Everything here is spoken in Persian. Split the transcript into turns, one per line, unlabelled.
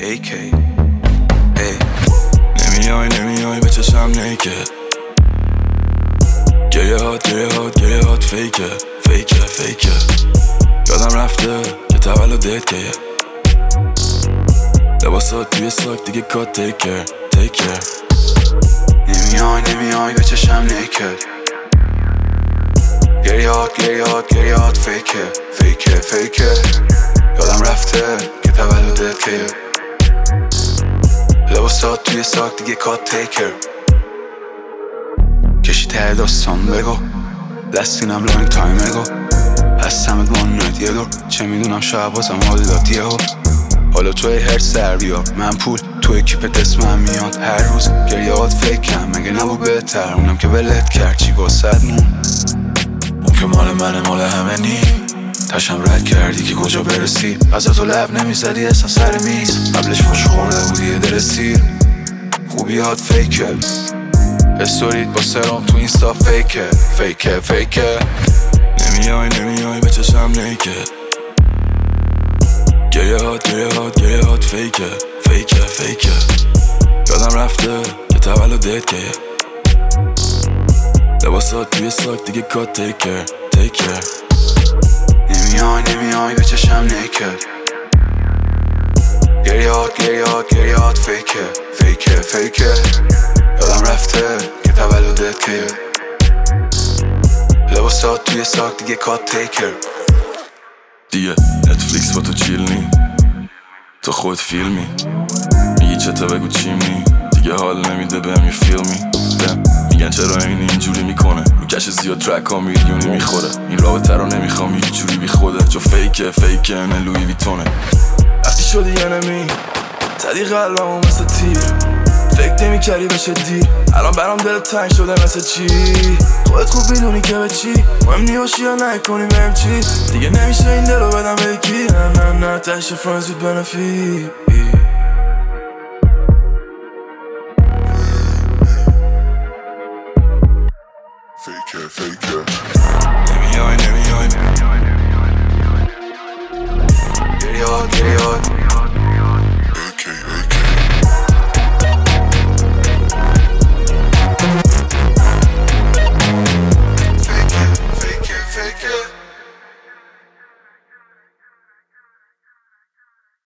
AK نمیای به چشم نیکه گریه هات فیکه یادم رفته که تولدت کیه لباسات توی ساک دیگه کات تیکر نمیای به چشم نیکه گریه هات فیکه یادم رفته که تولدت کیه لباسات توی ساک دیگه کات تیکر کشی ته داستان بگو دستینم لانگ تایم اگو هستمت وان نایت یه دور چه میدونم شاید بازم حال داد یهو حالا توی هر سر بیار من پول توی کیپت اسمم میاد هر روز گریهات فیکم مگه نبود بهتر اونم که ولت کرد چی واسد مون اون که مال منه مال همه نی تشم رد کردی که کجا برسی ازا تو لب نمیزدی اصلا سر میز قبلش خوش خورده بودی دل سیر خوبیات فیکه استوریت با سرام تو اینستا فیکه نمیای به چشم نیکه گریه هات فیکه یادم رفته که تولدت کیه لباسات توی ساک دیگه کات تیکر نمیای به چشم نیکه گریه هات فیکه یادم رفته که تولدت کیه لباسات توی ساک دیگه کات تیکر دیگه نتفلیکس با تو چیل نی تو خود فیلمی میگی چطه بگو چیمنی دیگه حال نمیده بهم یه فیلمی میگن چرا اینجوری میکنه میکشه زیاد ترک ها میلیونی میخوره این رابطه رو نمیخوام هیچ جوری بی خوده جو فیکه نه لوی ویتونه وقتی شدی یه نمی زدی قلبمو مثل تیر فکر نمی‌کردی بشه دیر الان برام دلت تنگ شده مثل چی خودت خوب میدونی که به چی مهم نیباشی یا نکنی بهم چی دیگه نمیشه این دلو بدم به یکی نه تشه فرانز وید بنفیت فیکه نمیای گریه هات